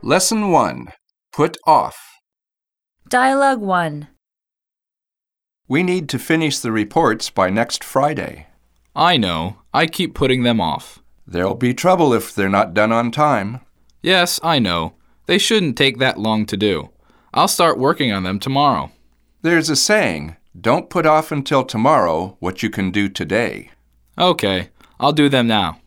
Lesson 1. Put off. Dialogue 1. We need to finish the reports by next Friday. I know. I keep putting them off. There'll be trouble if they're not done on time. Yes, I know. They shouldn't take that long to do. I'll start working on them tomorrow. There's a saying, don't put off until tomorrow what you can do today. Okay, I'll do them now.